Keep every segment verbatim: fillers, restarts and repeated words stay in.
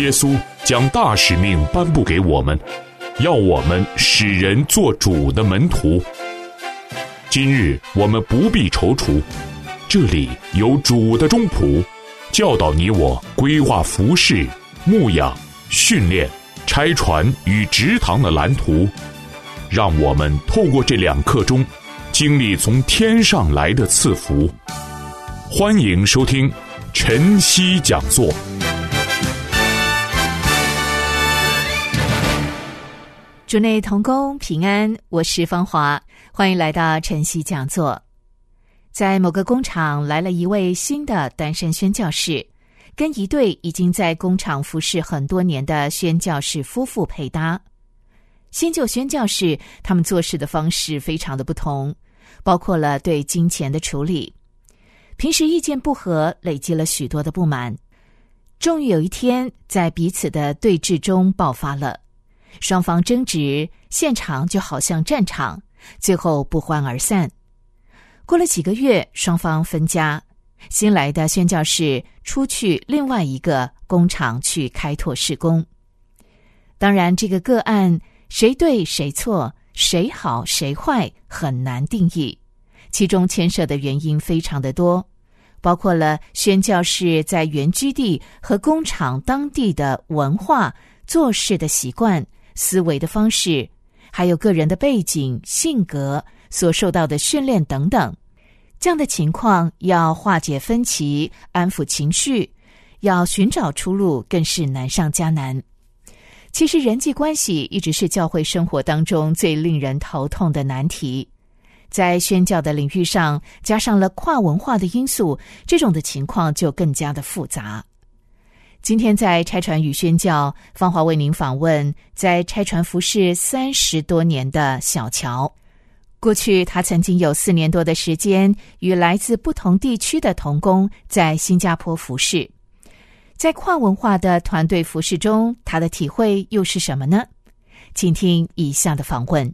耶稣将大使命颁布给我们，要我们使人做主的门徒。今日我们不必踌躇，这里有主的中仆，教导你我规划服事、牧养、训练、拆船与植堂的蓝图，让我们透过这两刻钟，经历从天上来的赐福。欢迎收听晨曦讲座。 主内同工平安，我是芳华，欢迎来到晨曦讲座。在某个工厂来了一位新的单身宣教士，跟一对已经在工厂服侍很多年的宣教士夫妇配搭。新旧宣教士他们做事的方式非常的不同，包括了对金钱的处理。平时意见不合，累积了许多的不满，终于有一天在彼此的对峙中爆发了，双方争执，现场就好像战场，最后不欢而散。过了几个月，双方分家，新来的宣教士出去另外一个工厂去开拓事工。当然这个个案谁对谁错，谁好谁坏很难定义，其中牵涉的原因非常的多，包括了宣教士在原居地和工厂当地的文化、做事的习惯、思维的方式，还有个人的背景、性格、所受到的训练等等。这样的情况要化解分歧、安抚情绪，要寻找出路更是难上加难。其实人际关系一直是教会生活当中最令人头痛的难题，在宣教的领域上加上了跨文化的因素，这种的情况就更加的复杂。今天在拆船与宣教，芳华为您访问在拆船服侍三十多年的小乔。过去他曾经有四年多的时间与来自不同地区的同工在新加坡服侍。在跨文化的团队服侍中，他的体会又是什么呢？请听以下的访问。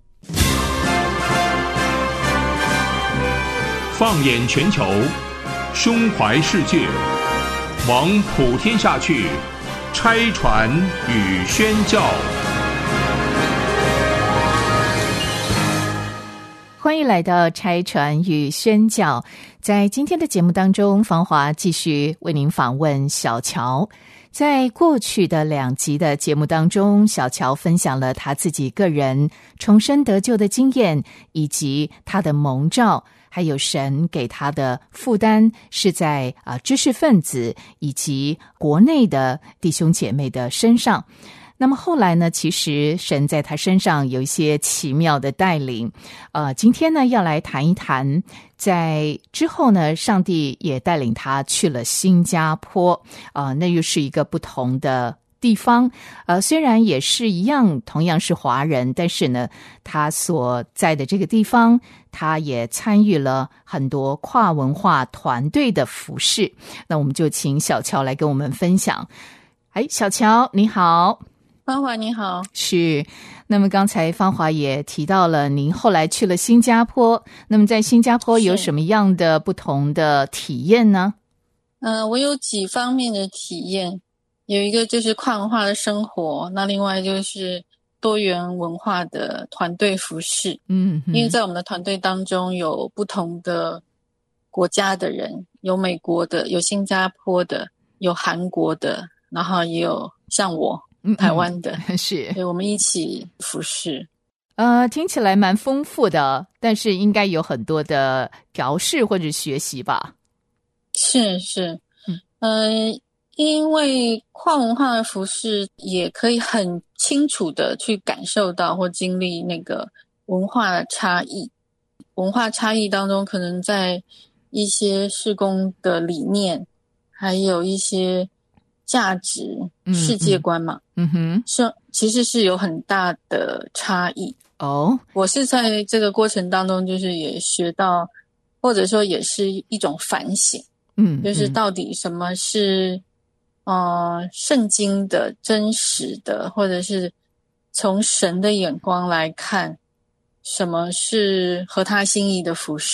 放眼全球，胸怀世界，往普天下去，拆船与宣教。 欢迎来到拆船与宣教。在今天的节目当中，芳华继续为您访问小乔。在过去的两集的节目当中，小乔分享了他自己个人重生得救的经验，以及他的蒙召，还有神给他的负担是在啊、呃、知识分子以及国内的弟兄姐妹的身上。那么后来呢，其实神在他身上有一些奇妙的带领。呃，今天呢要来谈一谈，在之后呢，上帝也带领他去了新加坡，呃，那又是一个不同的地方。呃，虽然也是一样，同样是华人，但是呢，他所在的这个地方，他也参与了很多跨文化团队的服事。那我们就请小乔来跟我们分享。哎，小乔你好。 芳华你好。 是，那么刚才芳华也提到了您后来去了新加坡，那么在新加坡有什么样的不同的体验呢？ 呃，我有几方面的体验，有一个就是跨文化的生活，那另外就是多元文化的团队服事。嗯，因为在我们的团队当中有不同的国家的人，有美国的，有新加坡的，有韩国的，然后也有像我台湾的， 嗯、是， 对，我们一起服事。 呃，听起来蛮丰富的，但是应该有很多的调试或者学习吧？ 是是，嗯、呃，因为跨文化的服事也可以很清楚的去感受到或经历那个文化的差异。文化差异当中，可能在一些事工的理念，还有一些价值、世界观嘛，嗯哼，是其实是有很大的差异哦。我是在这个过程当中，就是也学到，或者说也是一种反省，嗯，就是到底什么是呃圣经的真实的，或者是从神的眼光来看，什么是合他心意的服事。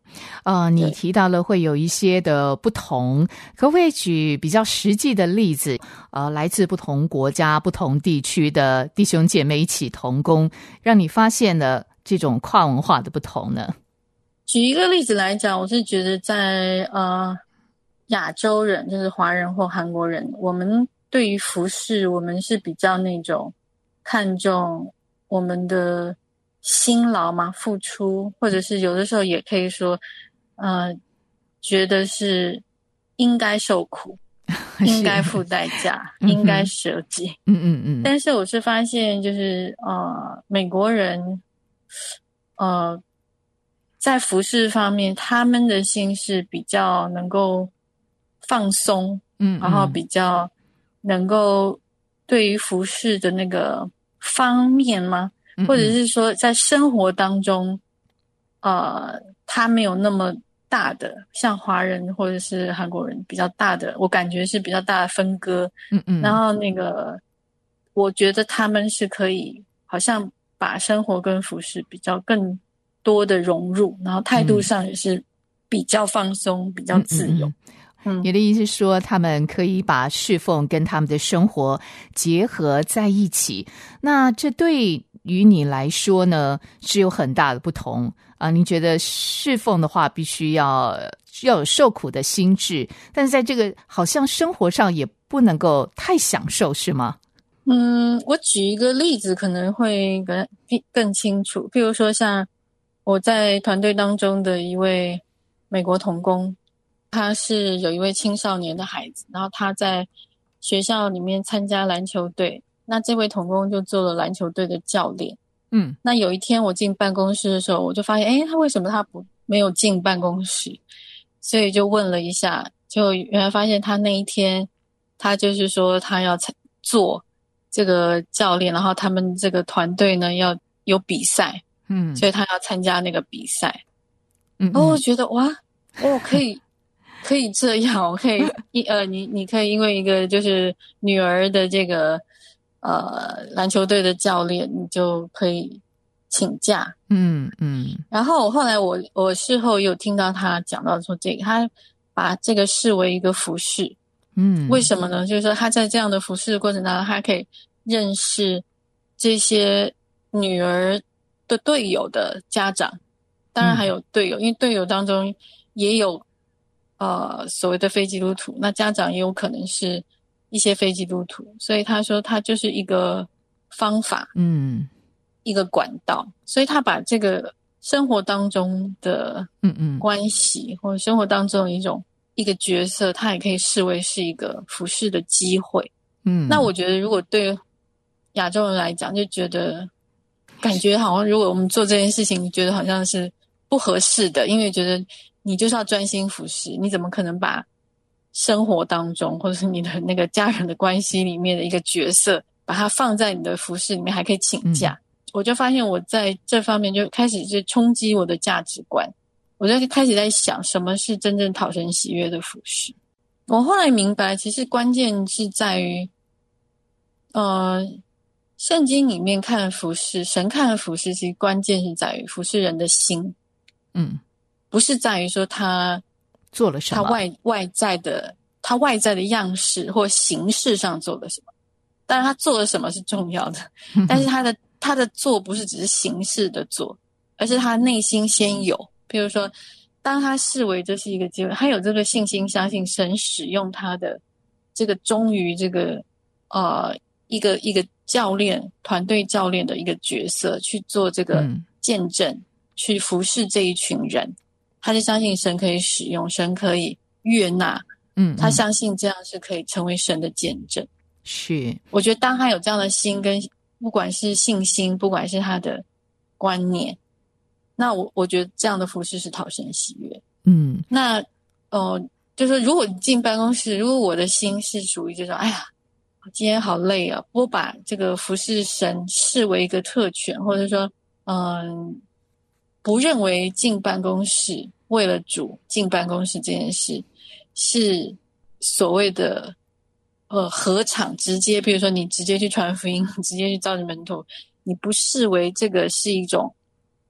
呃，你提到了会有一些的不同，可不可以举比较实际的例子？呃，来自不同国家、不同地区的弟兄姐妹一起同工，让你发现了这种跨文化的不同呢？ 举一个例子来讲，我是觉得在呃亚洲人，就是华人或韩国人，我们对于服饰，我们是比较那种看重我们的辛劳嘛，付出，或者是有的时候也可以说，呃，觉得是应该受苦，应该付代价，应该舍己。 嗯嗯嗯。 但是我是发现，就是呃，美国人，呃，在服饰方面，他们的心是比较能够放松， 嗯，嗯， 然后比较能够对于服饰的那个方面吗？或者是说在生活当中，呃，他没有那么大的像华人或者是韩国人比较大的，我感觉是比较大的分割。 嗯嗯。 然后那个，我觉得他们是可以好像把生活跟服饰比较更多的融入，然后态度上也是比较放松、比较自由。 嗯嗯嗯，你的意思是说，他们可以把侍奉跟他们的生活结合在一起。那这对于你来说呢，是有很大的不同啊、呃？你觉得侍奉的话，必须要要有受苦的心智，但是在这个好像生活上也不能够太享受，是吗？ 嗯，我举一个例子可能会更更清楚。譬如说，像我在团队当中的一位美国同工。他是有一位青少年的孩子，然后他在学校里面参加篮球队，那这位同工就做了篮球队的教练。 嗯， 那有一天我进办公室的时候，我就发现，诶，他为什么他不没有进办公室？所以就问了一下，就原来发现他那一天，他就是说他要做这个教练，然后他们这个团队呢要有比赛， 嗯， 所以他要参加那个比赛。 嗯， 然后我觉得哇，哦，可以。可以这样，我可以一呃，你你可以因为一个就是女儿的这个呃篮球队的教练，你就可以请假。 嗯嗯。 然后我后来我我事后有听到他讲到说这个，他把这个视为一个服饰。 嗯， 为什么呢？就是说他在这样的服饰的过程当中，他可以认识这些女儿的队友的家长，当然还有队友，嗯、因为队友当中也有。呃，所谓的非基督徒，那家长也有可能是一些非基督徒，所以他说他就是一个方法， 嗯， 一个管道，所以他把这个生活当中的嗯嗯关系，或者生活当中的一种一个角色，他也可以视为是一个服侍的机会。嗯，那我觉得如果对亚洲人来讲，就觉得感觉好像如果我们做这件事情，觉得好像是不合适的，因为觉得。你就是要专心服侍，你怎么可能把生活当中或者是你的那个家人的关系里面的一个角色把它放在你的服侍里面还可以请假、嗯、我就发现我在这方面就开始就冲击我的价值观，我就开始在想什么是真正讨神喜悦的服侍。我后来明白其实关键是在于呃，圣经里面看服侍，神看服侍其实关键是在于服侍人的心，嗯，不是在于说他做了什么， 他外外在的他外在的样式或形式上做了什么，当然他做了什么是重要的，但是他的他的做不是只是形式的做，而是他内心先有。比如说，当他视为这是一个机会，他有这个信心，相信神使用他的这个忠于这个呃一个一个教练团队教练的一个角色去做这个见证，嗯、去服侍这一群人。他就相信神可以使用，神可以悦纳，嗯，他相信这样是可以成为神的见证。 是， 我觉得当他有这样的心跟不管是信心，不管是他的观念，那我我觉得这样的服事是讨神喜悦。嗯，那呃，就是如果进办公室，如果我的心是属于这种，哎呀，今天好累啊，我把这个服事神视为一个特权，或者说，嗯。不认为进办公室为了主进办公室这件事是所谓的呃合场直接，比如说你直接去传福音，直接去召集门徒，你不视为这个是一种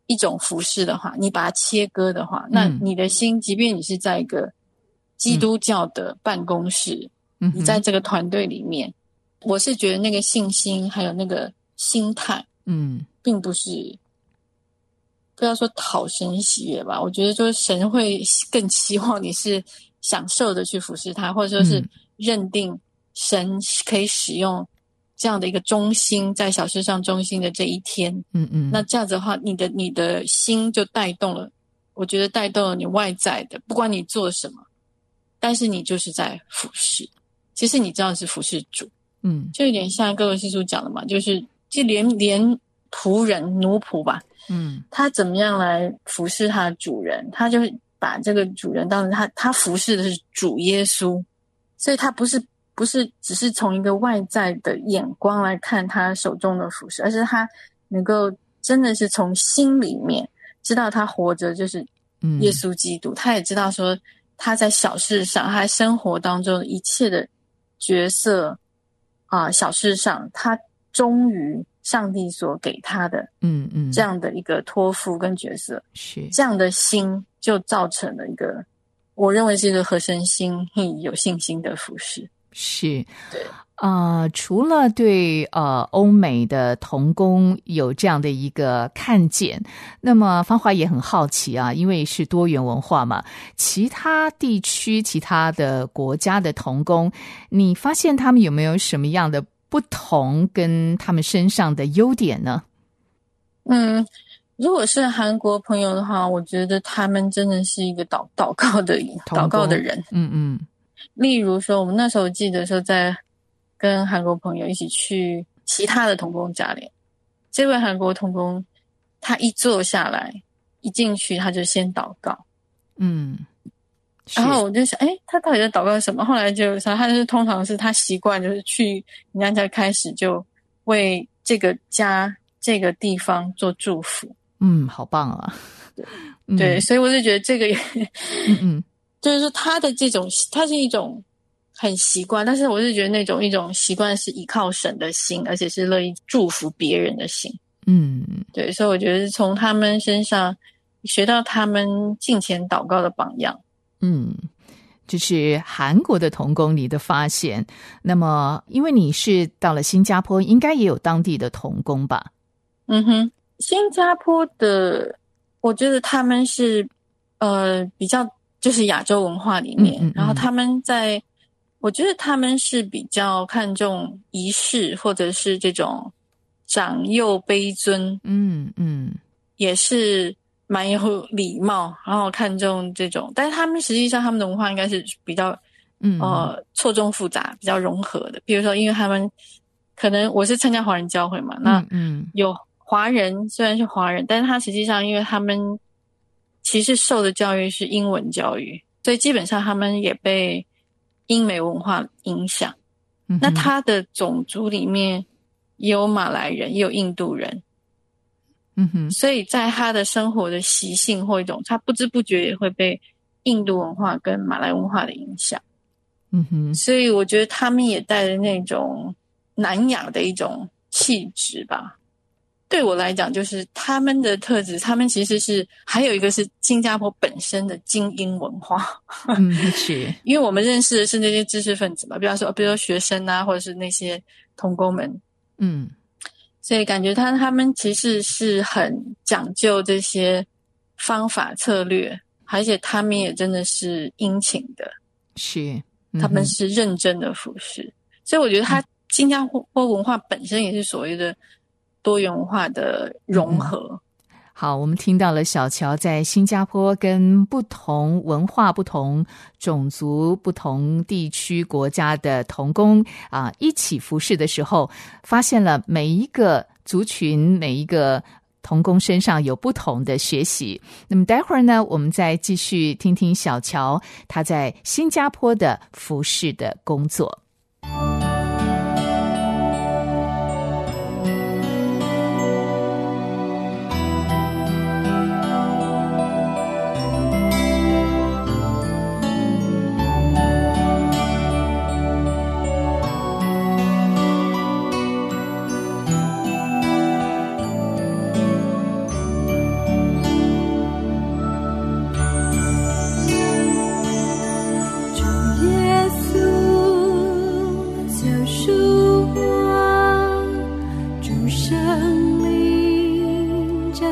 一种服饰的话，你把它切割的话，那你的心，即便你是在一个基督教的办公室，嗯、你在这个团队里面，我是觉得那个信心还有那个心态，嗯，并不是不要说讨神喜悦吧，我觉得就是神会更期望你是享受的去服侍他，或者说是认定神可以使用这样的一个忠心，在小事上忠心的这一天，嗯嗯，那这样子的话，你的你的心就带动了，我觉得带动了你外在的，不管你做什么，但是你就是在服侍，其实你知道是服侍主，嗯，就有点像哥罗西书讲的嘛，就是就连连仆人奴仆吧。嗯，他怎么样来服侍他的主人？他就把这个主人当成他，他服侍的是主耶稣，所以他不是不是只是从一个外在的眼光来看他手中的服侍，而是他能够真的是从心里面知道他活着就是耶稣基督，嗯、他也知道说他在小事上，他在生活当中一切的角色啊、呃，小事上，他忠于上帝所给他的，嗯嗯，这样的一个托付跟角色，是这样的心，就造成了一个，我认为是一个合神心意、有信心的服事。 是，对，呃，除了对呃欧美的同工有这样的一个看见，那么芳华也很好奇啊，因为是多元文化嘛，其他地区、其他的国家的同工，你发现他们有没有什么样的不同跟他们身上的优点呢？ 嗯，如果是韩国朋友的话，我觉得他们真的是一个祷祷告的祷告的人。嗯嗯。例如说，我们那时候记得说，在跟韩国朋友一起去其他的同工家里，这位韩国同工他一坐下来，一进去他就先祷告。嗯。然后我就想，诶，他到底在祷告什么？后来就他就是通常是他习惯就是去人家家开始就为这个家这个地方做祝福。 嗯，好棒啊！ 对，嗯、对，所以我就觉得这个也，嗯嗯，就是说他的这种，他是一种很习惯，但是我是觉得那种一种习惯是依靠神的心，而且是乐意祝福别人的心。嗯，对，所以我觉得从他们身上学到他们敬虔祷告的榜样。 嗯，这是韩国的同工你的发现。那么因为你是到了新加坡，应该也有当地的同工吧？ 嗯哼，新加坡的我觉得他们是呃比较就是亚洲文化里面，嗯嗯嗯，然后他们在我觉得他们是比较看重仪式或者是这种长幼卑尊，嗯嗯，也是蛮有礼貌，然后看重这种，但是他们实际上他们的文化应该是比较，嗯呃错综复杂，比较融合的。比如说，因为他们可能我是参加华人教会嘛，那嗯有华人虽然是华人，但是他实际上因为他们其实受的教育是英文教育，所以基本上他们也被英美文化影响。嗯、那他的种族里面也有马来人，也有印度人。嗯哼，所以在他的生活的习性或一种，他不知不觉也会被印度文化跟马来文化的影响。嗯哼，所以我觉得他们也带着那种南亚的一种气质吧。对我来讲，就是他们的特质，他们其实是还有一个是新加坡本身的精英文化。嗯，是，因为我们认识的是那些知识分子嘛，比方说，比如说学生啊，或者是那些同工们。嗯。所以感觉他他们其实是很讲究这些方法策略，而且他们也真的是殷勤的，是、嗯、他们是认真的服侍。所以我觉得他新加坡文化本身也是所谓的多元文化的融合。嗯， 好，我们听到了小乔在新加坡跟不同文化、不同种族、不同地区国家的同工啊一起服侍的时候，发现了每一个族群、每一个同工身上有不同的学习。那么待会儿呢，我们再继续听听小乔他在新加坡的服侍的工作。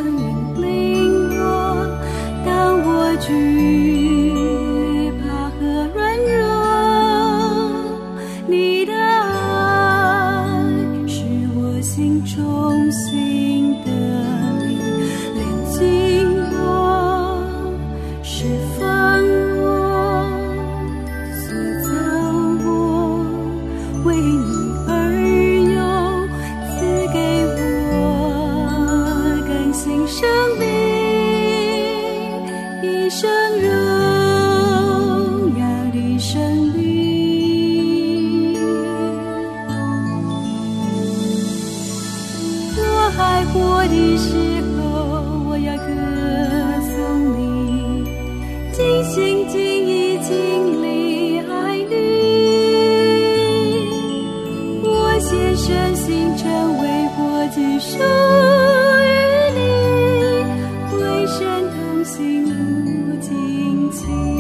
引领我，当我惧怕和软弱，你的爱是我心中心的灵，炼净我，释放我，塑造我，为你而有，赐给我更新生命，一生荣耀的生命。我还活的时候，我要歌颂你，尽心尽意尽力爱你。我献身心成为活祭属于你，为神同行无尽情。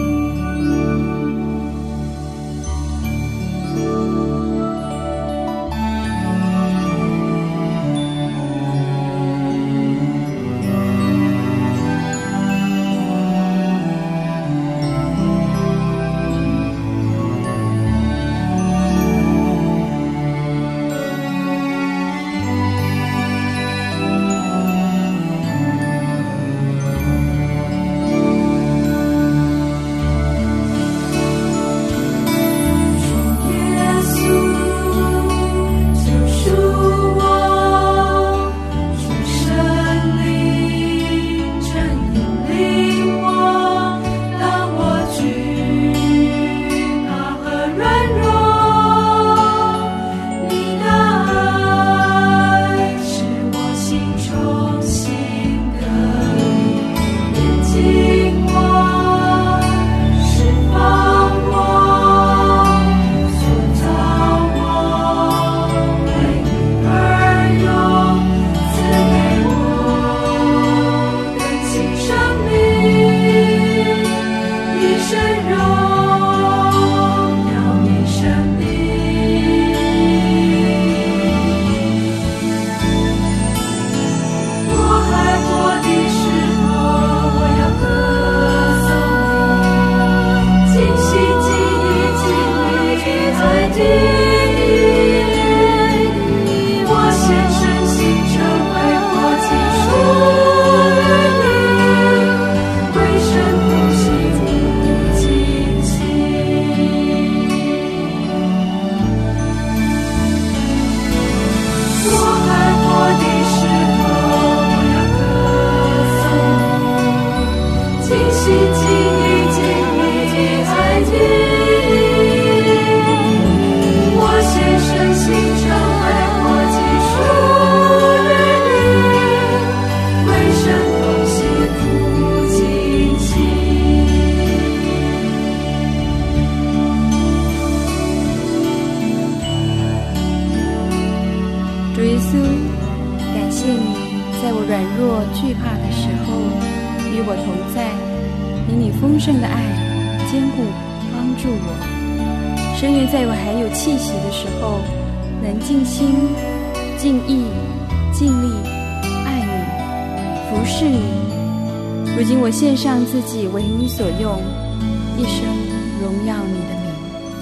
惧怕的时候与我同在，以你丰盛的爱坚固帮助我。深愿在我还有气息的时候，能尽心尽意尽力爱你服侍你。如今我献上自己为你所用，一生荣耀你的名。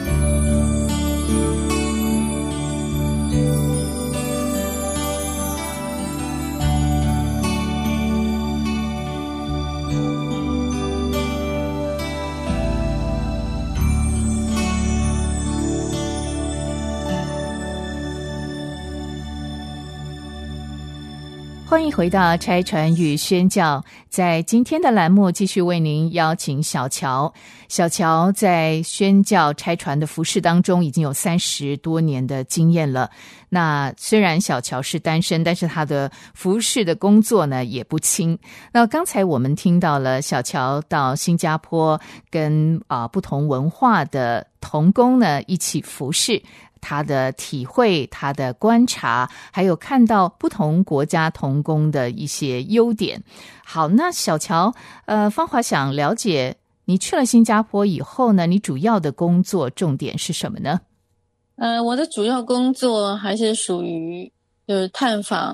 欢迎回到拆传与宣教，在今天的栏目继续为您邀请小乔。小乔在宣教拆传的服事当中已经有三十多年的经验了。那虽然小乔是单身，但是他的服事的工作呢也不轻。那刚才我们听到了小乔到新加坡跟啊、呃、不同文化的同工呢一起服事，他的体会，他的观察，还有看到不同国家同工的一些优点。好，那小乔，呃，芳华想了解，你去了新加坡以后呢，你主要的工作重点是什么呢？ 呃，我的主要工作还是属于就是探访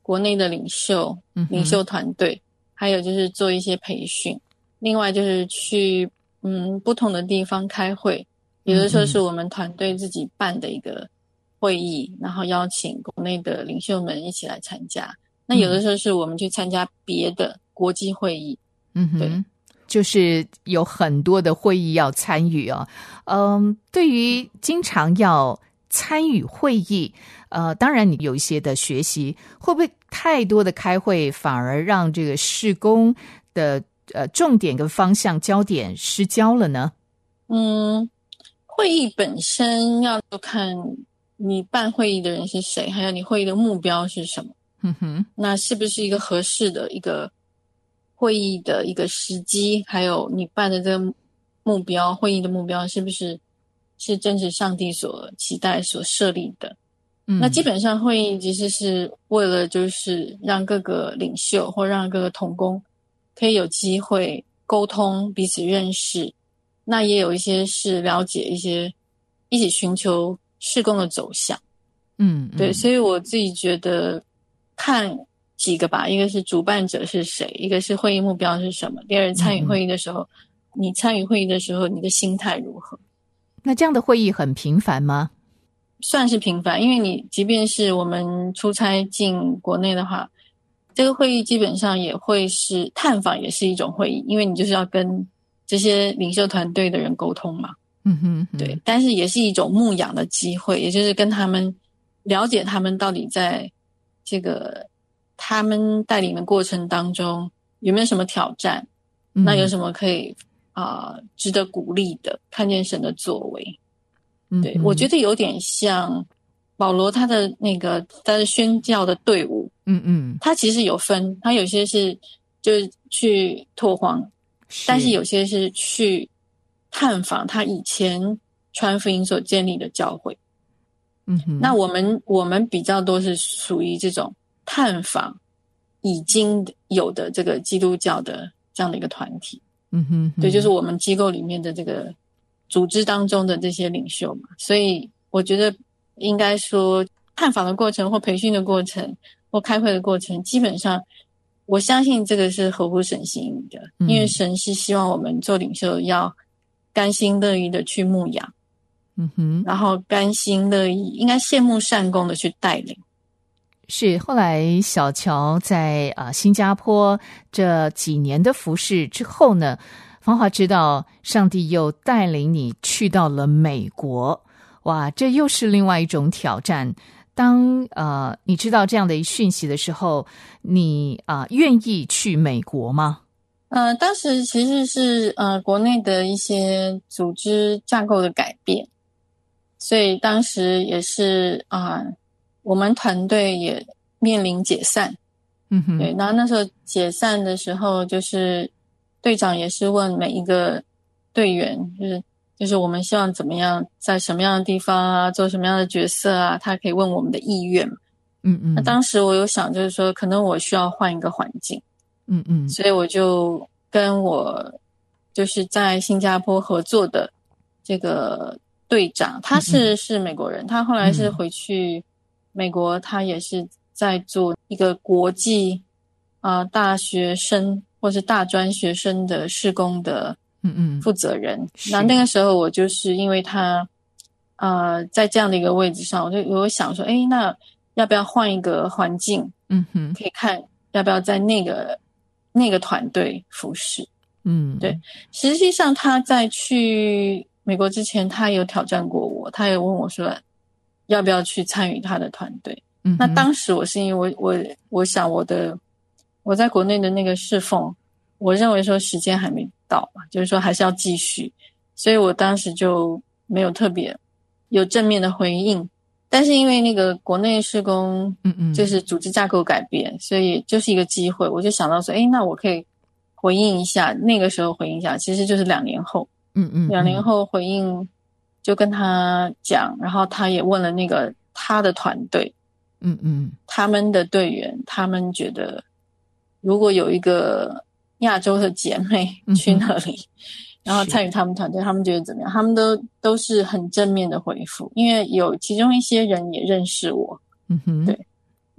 国内的领袖、 嗯、 领袖团队，还有就是做一些培训，另外就是去嗯不同的地方开会，有的时候是我们团队自己办的一个会议，然后邀请国内的领袖们一起来参加。那有的时候是我们去参加别的国际会议。 嗯哼， 对， 就是有很多的会议要参与哦。嗯，对于经常要参与会议，呃，当然你有一些的学习，会不会太多的开会反而让这个事工的呃重点跟方向焦点失焦了呢？ 嗯，会议本身要看你办会议的人是谁，还有你会议的目标是什么。 嗯哼， 那是不是一个合适的一个会议的一个时机，还有你办的这个目标，会议的目标是不是是正是上帝所期待所设立的。 嗯， 那基本上会议其实是为了就是让各个领袖或让各个同工可以有机会沟通，彼此认识，那也有一些是了解一些一起寻求事工的走向。 嗯，嗯对，所以我自己觉得看几个吧，一个是主办者是谁，一个是会议目标是什么，第二参与会议的时候，嗯、你参与会议的时候你的心态如何。 那这样的会议很频繁吗？ 算是频繁，因为你即便是我们出差进国内的话，这个会议基本上也会是探访，也是一种会议，因为你就是要跟这些领袖团队的人沟通嘛。 嗯哼，嗯， 对，但是也是一种牧养的机会，也就是跟他们了解他们到底在这个他们带领的过程当中有没有什么挑战， 嗯、 那有什么可以啊、呃、值得鼓励的，看见神的作为。对， 嗯、 我觉得有点像保罗他的那个他的宣教的队伍， 嗯嗯， 他其实有分，他有些是就是去拓荒，但是有些是去探访他以前传福音所建立的教会。 嗯哼， 那我们我们比较多是属于这种探访已经有的这个基督教的这样的一个团体。 嗯哼， 对，就是我们机构里面的这个组织当中的这些领袖嘛，所以我觉得应该说探访的过程或培训的过程或开会的过程，基本上我相信这个是合乎神心意的，因为神是希望我们做领袖要甘心乐意的去牧养， 嗯哼， 然后甘心乐意应该羡慕善工的去带领。 是后来小乔在啊、呃、新加坡这几年的服事之后呢，芳华知道上帝又带领你去到了美国，哇，这又是另外一种挑战。当呃你知道这样的一讯息的时候，你啊、呃、愿意去美国吗？ 呃，当时其实是呃国内的一些组织架构的改变，所以当时也是啊、呃、我们团队也面临解散。 嗯哼， 对，然后那时候解散的时候，就是队长也是问每一个队员，就是就是我们希望怎么样，在什么样的地方啊，做什么样的角色啊，他可以问我们的意愿。 嗯嗯， 那当时我有想，就是说可能我需要换一个环境。 嗯嗯， 所以我就跟我就是在新加坡合作的这个队长，他是、嗯、是美国人，他后来是回去美国，他也是在做一个国际啊、呃、大学生或是大专学生的事工的嗯嗯负责人。那那个时候我就是因为他呃在这样的一个位置上，我就我想说，诶，那要不要换一个环境？ 嗯哼， 可以看要不要在那个那个团队服侍。 嗯， 对，实际上他在去美国之前，他有挑战过我，他也问我说要不要去参与他的团队。嗯，那当时我是因为我我我想我的我在国内的那个侍奉，我认为说时间还没到嘛，就是说还是要继续，所以我当时就没有特别有正面的回应。但是因为那个国内事工，嗯嗯，就是组织架构改变，所以就是一个机会，我就想到说，诶，那我可以回应一下，那个时候回应一下，其实就是两年后，嗯嗯，两年后回应，就跟他讲，然后他也问了那个他的团队，嗯嗯，他们的队员，他们觉得如果有一个亚洲的姐妹去那里。嗯，然后参与他们团队，他们觉得怎么样？他们都都是很正面的回复，因为有其中一些人也认识我。嗯哼，对，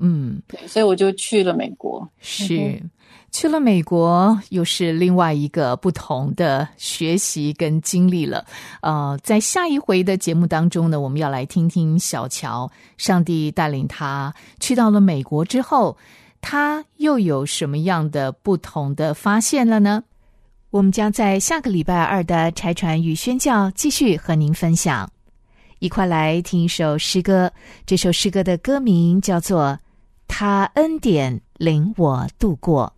嗯， 对，所以我就去了美国。 是。 嗯去了美国又是另外一个不同的学习跟经历了。呃，在下一回的节目当中呢，我们要来听听小乔，上帝带领他去到了美国之后，他又有什么样的不同的发现了呢？我们将在下个礼拜二的拆传与宣教继续和您分享。一块来听一首诗歌，这首诗歌的歌名叫做《他恩典领我度过》。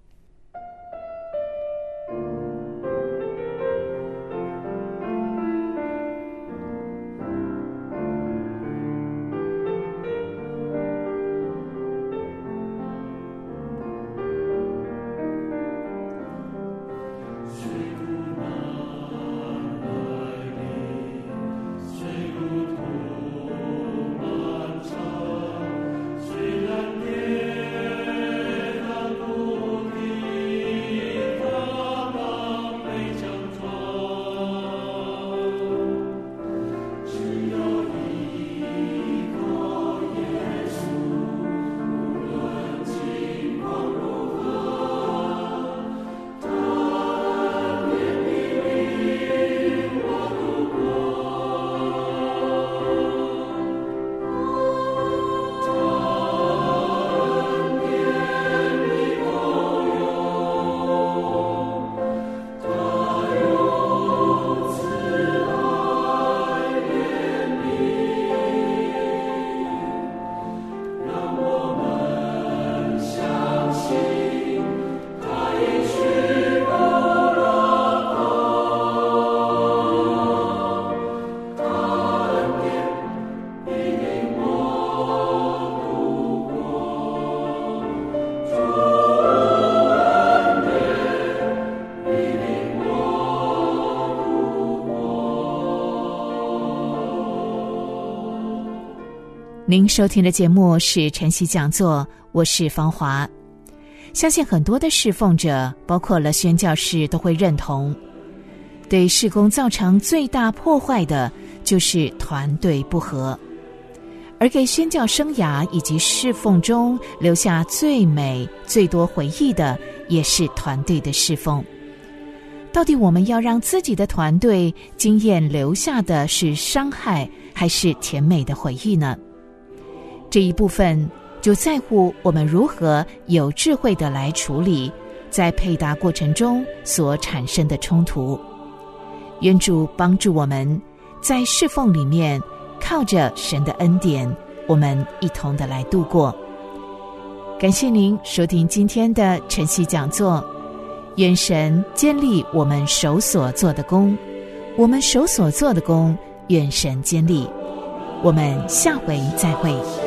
您收听的节目是晨曦讲座，我是芳华。相信很多的侍奉者，包括了宣教士，都会认同，对事工造成最大破坏的就是团队不合，而给宣教生涯以及侍奉中留下最美最多回忆的，也是团队的侍奉。到底我们要让自己的团队经验留下的是伤害，还是甜美的回忆呢？这一部分就在乎我们如何有智慧地来处理在配搭过程中所产生的冲突。愿主帮助我们在侍奉里面靠着神的恩典，我们一同的来度过。感谢您收听今天的晨曦讲座，愿神坚立我们手所做的工，我们手所做的工，愿神坚立。我们下回再会。